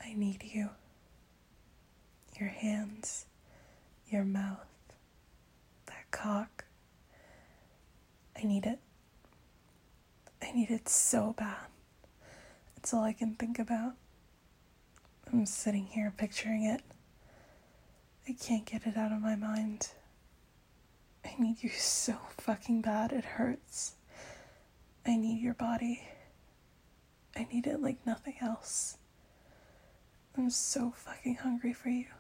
I need you. Your hands, your mouth, that cock. I need it. I need it so bad. It's all I can think about. I'm sitting here picturing it. I can't get it out of my mind. I need you so fucking bad, it hurts. I need your body. I need it like nothing else. I'm so fucking hungry for you.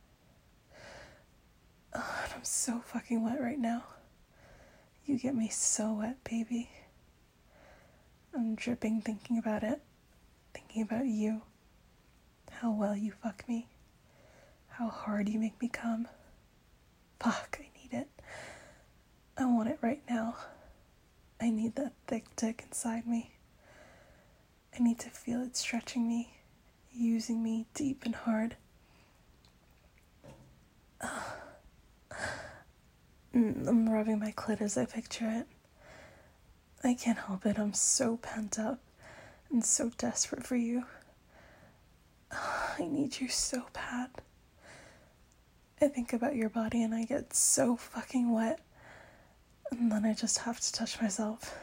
Oh, and I'm so fucking wet right now. You get me so wet, baby. I'm dripping thinking about it. Thinking about you. How well you fuck me. How hard you make me come. Fuck, I need it. I want it right now. I need that thick dick inside me. I need to feel it stretching me, using me deep and hard. I'm rubbing my clit as I picture it. I can't help it. I'm so pent up and so desperate for you. I need you so bad. I think about your body and I get so fucking wet. And then I just have to touch myself.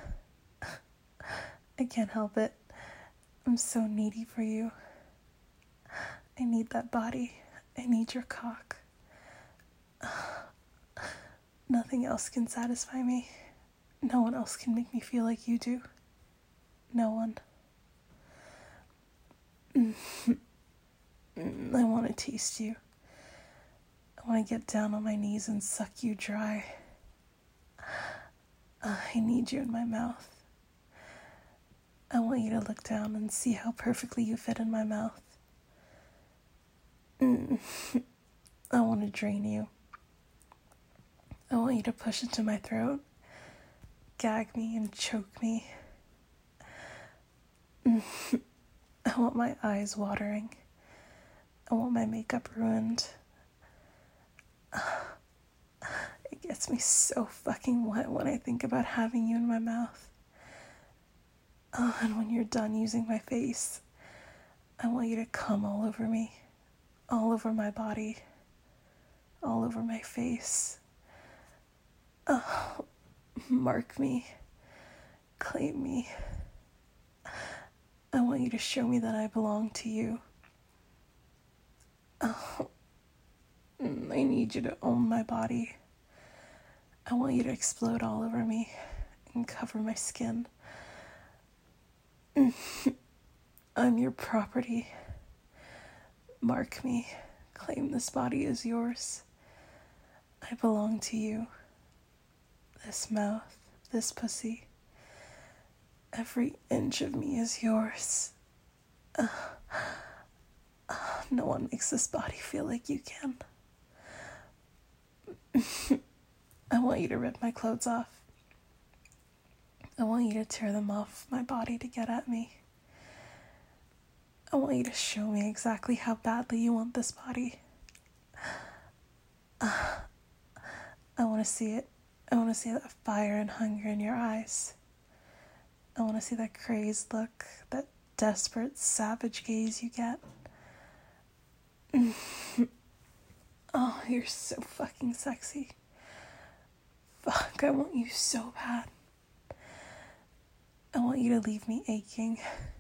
I can't help it. I'm so needy for you. I need that body. I need your cock. Nothing else can satisfy me. No one else can make me feel like you do. No one. I want to taste you. I want to get down on my knees and suck you dry. I need you in my mouth. I want you to look down and see how perfectly you fit in my mouth. I want to drain you. I want you to push into my throat, gag me and choke me. I want my eyes watering. I want my makeup ruined. It gets me so fucking wet when I think about having you in my mouth. Oh, and when you're done using my face, I want you to come all over me, all over my body, all over my face. Oh, mark me, claim me. I want you to show me that I belong to you. Oh, I need you to own my body. I want you to explode all over me and cover my skin. I'm your property. Mark me. Claim this body as yours. I belong to you. This mouth, this pussy. Every inch of me is yours. No one makes this body feel like you can. I want you to rip my clothes off. I want you to tear them off my body to get at me. I want you to show me exactly how badly you want this body. I want to see it. I want to see that fire and hunger in your eyes. I want to see that crazed look, that desperate, savage gaze you get. Oh, you're so fucking sexy. Fuck, I want you so bad. I want you to leave me aching.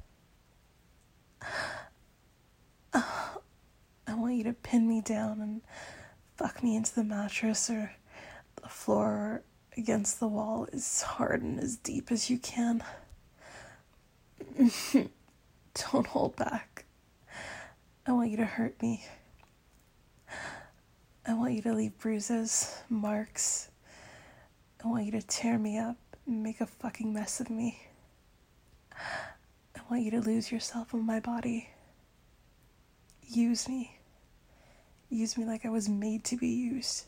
I want you to pin me down and fuck me into the mattress or the floor or against the wall as hard and as deep as you can. Don't hold back. I want you to hurt me. I want you to leave bruises, marks. I want you to tear me up and make a fucking mess of me. I want you to lose yourself in my body. Use me. Use me like I was made to be used.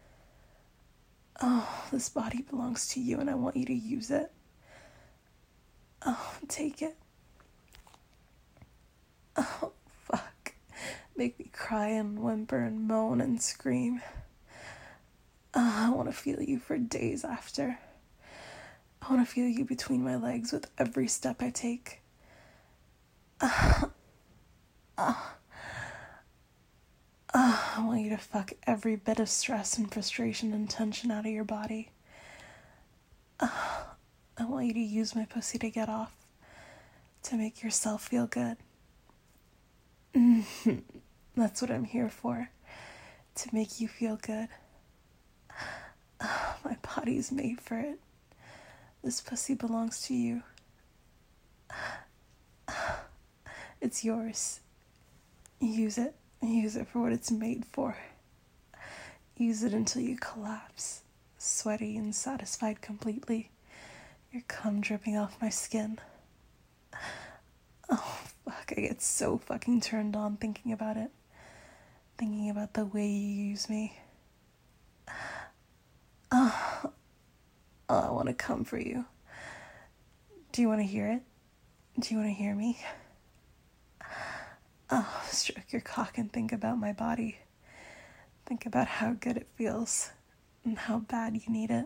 Oh, this body belongs to you and I want you to use it. Oh, take it. Oh, fuck. Make me cry and whimper and moan and scream. I want to feel you for days after. I want to feel you between my legs with every step I take. I want you to fuck every bit of stress and frustration and tension out of your body. I want you to use my pussy to get off, to make yourself feel good. That's what I'm here for, to make you feel good. My body's made for it. This pussy belongs to you. It's yours. Use it. Use it for what it's made for. Use it until you collapse, sweaty and satisfied completely. Your cum dripping off my skin. Oh, fuck, I get so fucking turned on thinking about it. Thinking about the way you use me. Oh, I want to come for you. Do you want to hear it? Do you want to hear me? Oh, stroke your cock and think about my body. Think about how good it feels and how bad you need it.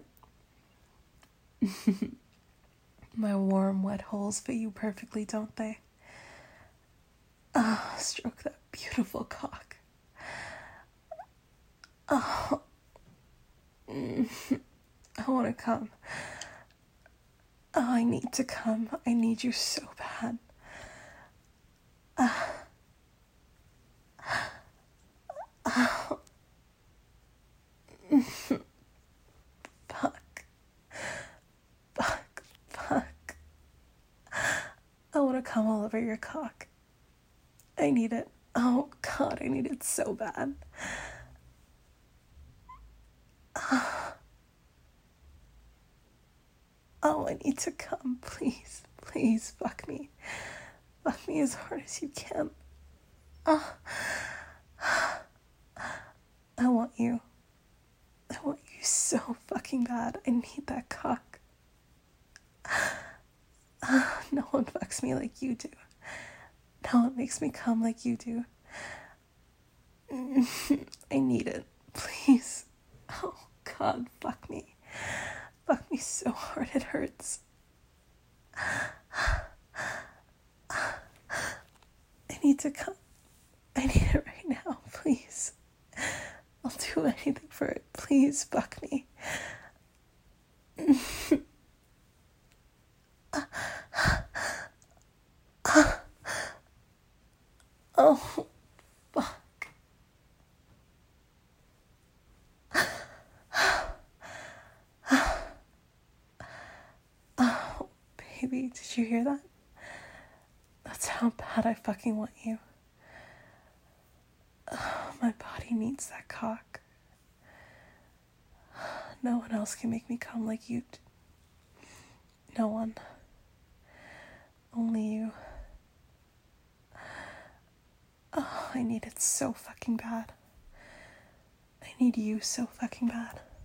My warm, wet holes fit you perfectly, don't they? Oh, stroke that beautiful cock. Oh, I want to come. Oh, I need to come. I need you so bad. Fuck. Fuck. Fuck. I want to come all over your cock. I need it. Oh, God, I need it so bad. Oh, I need to come. Please, please, fuck me. Fuck me as hard as you can. I want you. I want you so fucking bad. I need that cock. No one fucks me like you do. No one makes me come like you do. I need it. Please. Oh, God, fuck me. Fuck me so hard it hurts. I need to come. I need it right now, please. I'll do anything for it. Please, fuck me. Oh, fuck. Oh, baby, did you hear that? That's how bad I fucking want you. Oh, my body needs that cock. No one else can make me come like you do. No one. Only you. Oh, I need it so fucking bad. I need you so fucking bad.